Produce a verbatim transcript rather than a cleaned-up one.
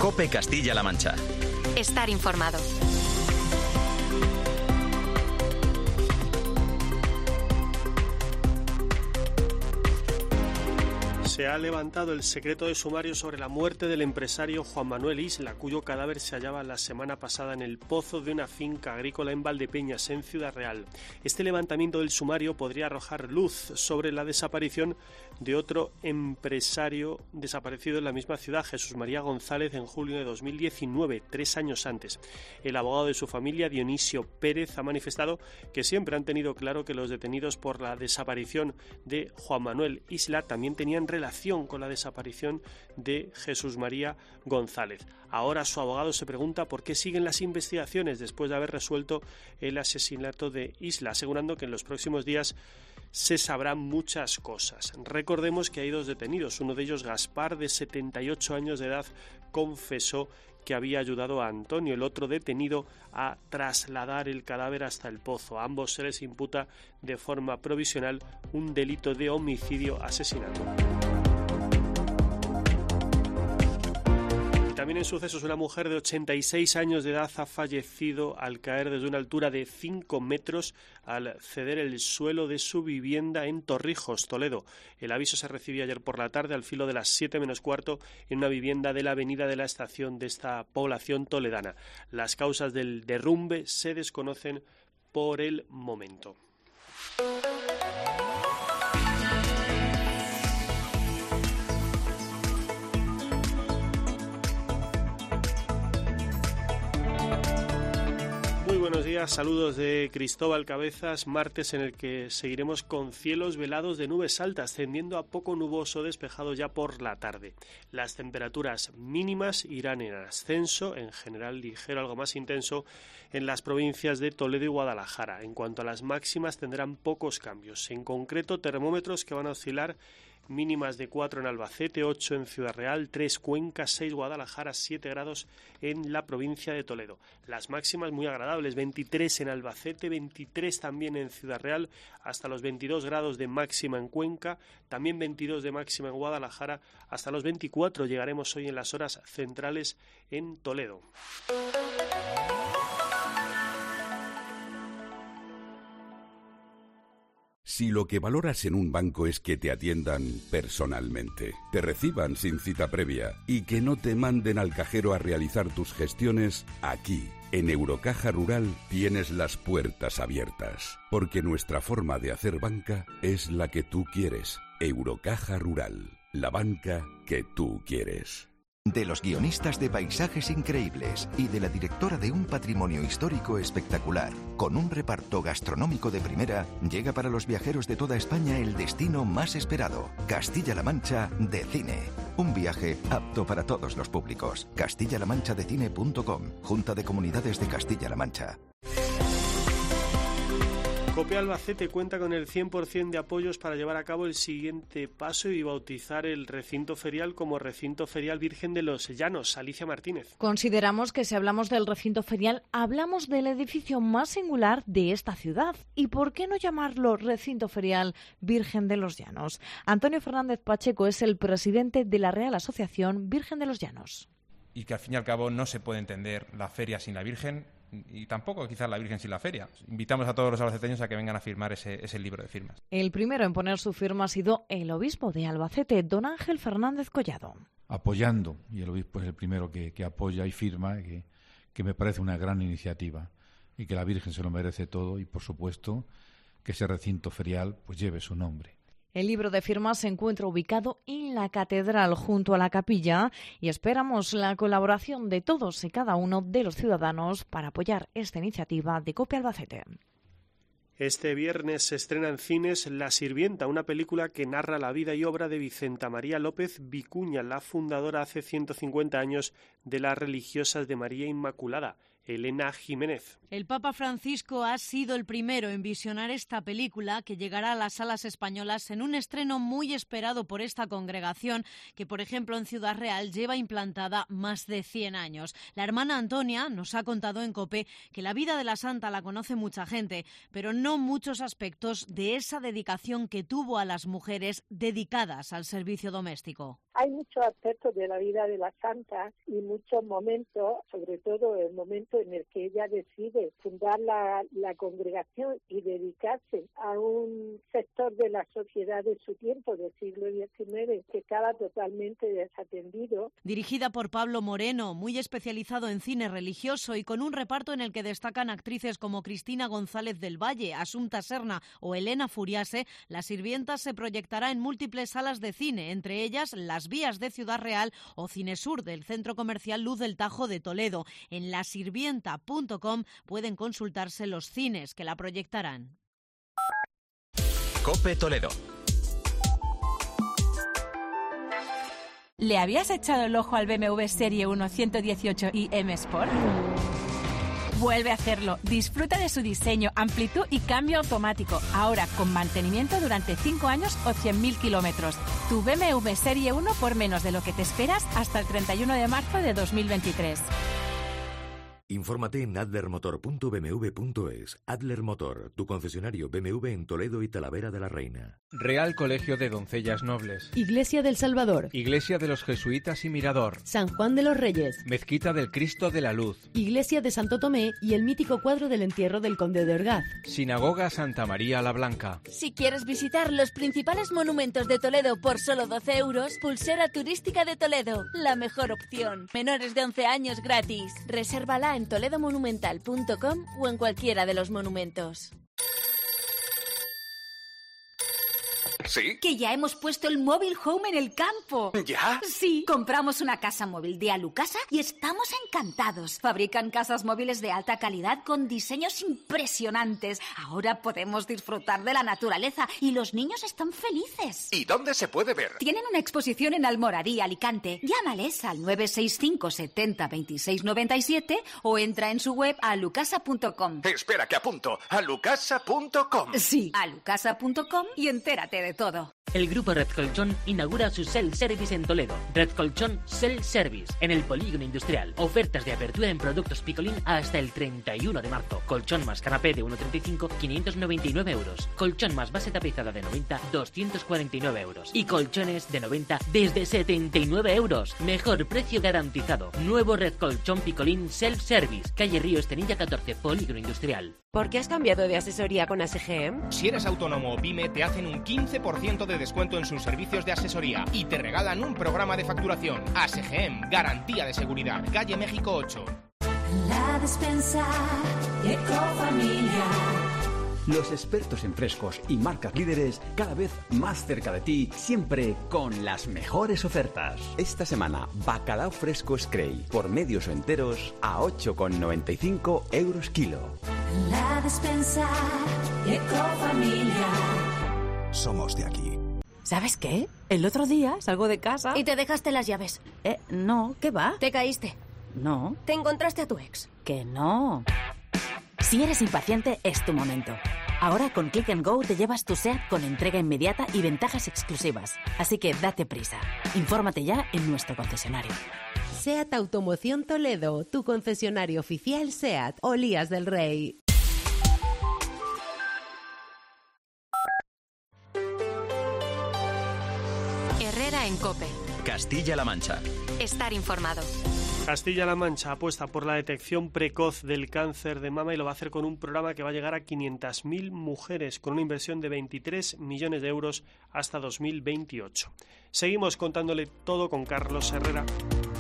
COPE Castilla-La Mancha. Estar informado. Se ha levantado el secreto de sumario sobre la muerte del empresario Juan Manuel Isla, cuyo cadáver se hallaba la semana pasada en el pozo de una finca agrícola en Valdepeñas, en Ciudad Real. Este levantamiento del sumario podría arrojar luz sobre la desaparición de otro empresario desaparecido en la misma ciudad, Jesús María González, en julio de dos mil diecinueve, tres años antes. El abogado de su familia, Dionisio Pérez, ha manifestado que siempre han tenido claro que los detenidos por la desaparición de Juan Manuel Isla también tenían relación con la desaparición de Jesús María González. Ahora su abogado se pregunta por qué siguen las investigaciones después de haber resuelto el asesinato de Isla, asegurando que en los próximos días se sabrán muchas cosas. Recordemos que hay dos detenidos, uno de ellos, Gaspar, de setenta y ocho años de edad, confesó que había ayudado a Antonio, el otro detenido, a trasladar el cadáver hasta el pozo. A ambos se les imputa de forma provisional un delito de homicidio asesinato. También en sucesos, una mujer de ochenta y seis años de edad ha fallecido al caer desde una altura de cinco metros al ceder el suelo de su vivienda en Torrijos, Toledo. El aviso se recibió ayer por la tarde al filo de las siete menos cuarto en una vivienda de la avenida de la Estación de esta población toledana. Las causas del derrumbe se desconocen por el momento. Buenos días, saludos de Cristóbal Cabezas, martes en el que seguiremos con cielos velados de nubes altas, tendiendo a poco nuboso despejado ya por la tarde. Las temperaturas mínimas irán en ascenso, en general ligero, algo más intenso, en las provincias de Toledo y Guadalajara. En cuanto a las máximas, tendrán pocos cambios. En concreto, termómetros que van a oscilar mínimas de cuatro en Albacete, ocho en Ciudad Real, tres Cuenca, seis Guadalajara, siete grados en la provincia de Toledo. Las máximas muy agradables, veintitrés en Albacete, veintitrés también en Ciudad Real, hasta los veintidós grados de máxima en Cuenca, también veintidós de máxima en Guadalajara, hasta los veinticuatro llegaremos hoy en las horas centrales en Toledo. Si lo que valoras en un banco es que te atiendan personalmente, te reciban sin cita previa y que no te manden al cajero a realizar tus gestiones, aquí, en Eurocaja Rural, tienes las puertas abiertas. Porque nuestra forma de hacer banca es la que tú quieres. Eurocaja Rural, la banca que tú quieres. De los guionistas de Paisajes Increíbles y de la directora de Un Patrimonio Histórico Espectacular, con un reparto gastronómico de primera, llega para los viajeros de toda España el destino más esperado, Castilla-La Mancha de Cine. Un viaje apto para todos los públicos. castilla la mancha de cine punto com, Junta de Comunidades de Castilla-La Mancha. COPE Albacete cuenta con el cien por ciento de apoyos para llevar a cabo el siguiente paso y bautizar el recinto ferial como Recinto Ferial Virgen de los Llanos. Alicia Martínez. Consideramos que si hablamos del recinto ferial, hablamos del edificio más singular de esta ciudad. ¿Y por qué no llamarlo Recinto Ferial Virgen de los Llanos? Antonio Fernández Pacheco es el presidente de la Real Asociación Virgen de los Llanos. Y que al fin y al cabo no se puede entender la feria sin la Virgen, y tampoco quizás la Virgen sin la feria. Invitamos a todos los albaceteños a que vengan a firmar ese, ese libro de firmas. El primero en poner su firma ha sido el obispo de Albacete, don Ángel Fernández Collado. Apoyando, y el obispo es el primero que, que apoya y firma, que, que me parece una gran iniciativa y que la Virgen se lo merece todo y, por supuesto, que ese recinto ferial pues lleve su nombre. El libro de firmas se encuentra ubicado en la catedral junto a la capilla y esperamos la colaboración de todos y cada uno de los ciudadanos para apoyar esta iniciativa de COPE Albacete. Este viernes se estrena en cines La Sirvienta, una película que narra la vida y obra de Vicenta María López Vicuña, la fundadora hace ciento cincuenta años de las Religiosas de María Inmaculada. Elena Jiménez. El Papa Francisco ha sido el primero en visionar esta película, que llegará a las salas españolas en un estreno muy esperado por esta congregación, que por ejemplo en Ciudad Real lleva implantada más de cien años. La hermana Antonia nos ha contado en COPE que la vida de la santa la conoce mucha gente, pero no muchos aspectos de esa dedicación que tuvo a las mujeres dedicadas al servicio doméstico. Hay muchos aspectos de la vida de la santa y muchos momentos, sobre todo el momento en el que ella decide fundar la, la congregación y dedicarse a un sector de la sociedad de su tiempo, del siglo diecinueve, que estaba totalmente desatendido. Dirigida por Pablo Moreno, muy especializado en cine religioso y con un reparto en el que destacan actrices como Cristina González del Valle, Asunta Serna o Elena Furiase, La Sirvienta se proyectará en múltiples salas de cine, entre ellas Las Vías de Ciudad Real o Cinesur del Centro Comercial Luz del Tajo de Toledo. En la sirvienta punto com pueden consultarse los cines que la proyectarán. COPE Toledo. ¿Le habías echado el ojo al B M W Serie uno ciento dieciocho i M Sport? Vuelve a hacerlo. Disfruta de su diseño, amplitud y cambio automático. Ahora con mantenimiento durante cinco años o cien mil kilómetros. Tu B M W Serie uno por menos de lo que te esperas hasta el treinta y uno de marzo de dos mil veintitrés. Infórmate en adler motor punto b m w punto es. Adler Motor, tu concesionario B M W en Toledo y Talavera de la Reina. Real Colegio de Doncellas Nobles. Iglesia del Salvador. Iglesia de los Jesuitas y Mirador. San Juan de los Reyes. Mezquita del Cristo de la Luz. Iglesia de Santo Tomé y el mítico cuadro del entierro del Conde de Orgaz. Sinagoga Santa María la Blanca. Si quieres visitar los principales monumentos de Toledo por solo doce euros, Pulsera Turística de Toledo, la mejor opción. Menores de once años gratis. Resérvala en toledo monumental punto com o en cualquiera de los monumentos. ¿Sí? Que ya hemos puesto el móvil home en el campo. ¿Ya? Sí, compramos una casa móvil de Alucasa y estamos encantados. Fabrican casas móviles de alta calidad con diseños impresionantes. Ahora podemos disfrutar de la naturaleza y los niños están felices. ¿Y dónde se puede ver? Tienen una exposición en Almoradí, Alicante. Llámales al nueve seis cinco setenta veintiséis noventa y siete o entra en su web alucasa punto com. Espera que apunto. alucasa punto com. Sí, alucasa punto com y entérate de todo. El grupo Red Colchón inaugura su Self Service en Toledo. Red Colchón Self Service en el Polígono Industrial. Ofertas de apertura en productos Picolín hasta el treinta y uno de marzo. Colchón más canapé de uno treinta y cinco, quinientos noventa y nueve euros. Colchón más base tapizada de noventa, doscientos cuarenta y nueve euros. Y colchones de noventa desde setenta y nueve euros. Mejor precio garantizado. Nuevo Red Colchón Picolín Self Service. Calle Río Estenilla catorce, Polígono Industrial. ¿Por qué has cambiado de asesoría con A S G M? Si eres autónomo o pyme, te hacen un quince por ciento de descuento en sus servicios de asesoría y te regalan un programa de facturación. A S G M, garantía de seguridad. Calle México ocho. La despensa Ecofamilia. Los expertos en frescos y marcas líderes cada vez más cerca de ti, siempre con las mejores ofertas. Esta semana, bacalao fresco Scray, por medios o enteros, a ocho con noventa y cinco euros kilo. La despensa Ecofamilia. Somos de aquí. ¿Sabes qué? El otro día salgo de casa... Y te dejaste las llaves. Eh, no, ¿qué va? Te caíste. No. Te encontraste a tu ex. Que no. Si eres impaciente, es tu momento. Ahora con Click and Go te llevas tu SEAT con entrega inmediata y ventajas exclusivas. Así que date prisa. Infórmate ya en nuestro concesionario. SEAT Automoción Toledo, tu concesionario oficial SEAT, Olías del Rey. Herrera en COPE. Castilla-La Mancha. Estar informado. Castilla-La Mancha apuesta por la detección precoz del cáncer de mama y lo va a hacer con un programa que va a llegar a quinientas mil mujeres con una inversión de veintitrés millones de euros hasta dos mil veintiocho. Seguimos contándole todo con Carlos Herrera.